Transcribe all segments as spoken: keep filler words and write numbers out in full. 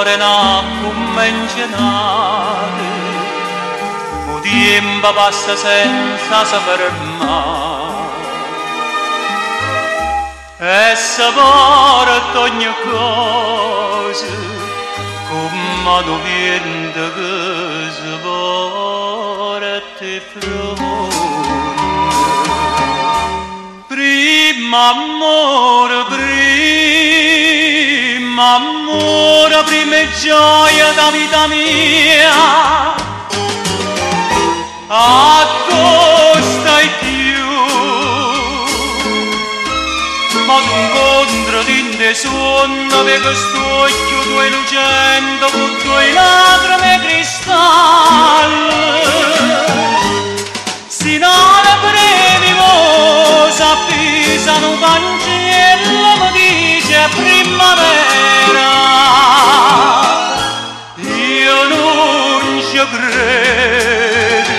morena convenzionale, il tempo passa senza si fermare, e si porta ogni cosa come un vento che si porta fronte. Prima amore, prima amore, prima gioia da vita mia, a tu stai più, ma tu incontri in te sonno per questo occhio tuoi lucendo con tuoi lacrime cristalli, si non brevi mosa pisano cancello mi dice primavera, io non ci credo,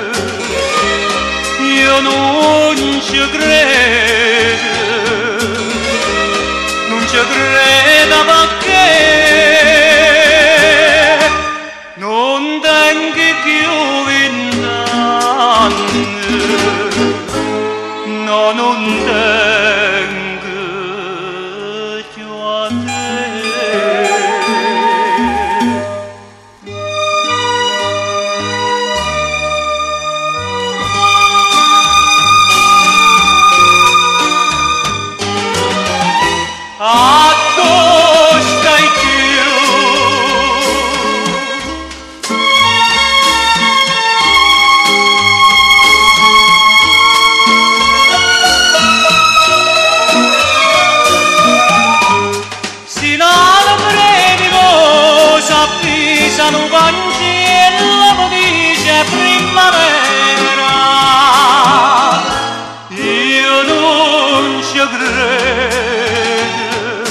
io non ci credo, non ci credo perché non tengo più vent'anni, no, non tengo più a te. A tu stai più, si non brevi cosa pisano cancello mi dice primavera, io non ci credo,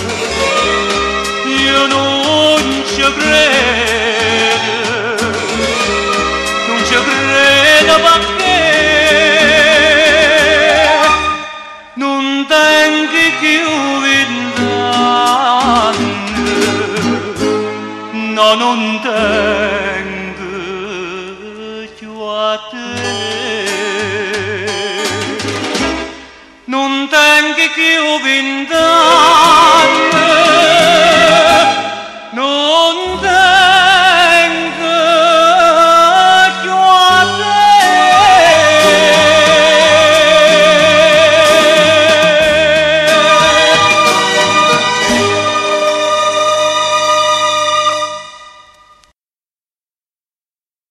io non ci credo, non ci credo perché non tengo più vent'anni, no, non tengo più a te, non tengo più vent'anni.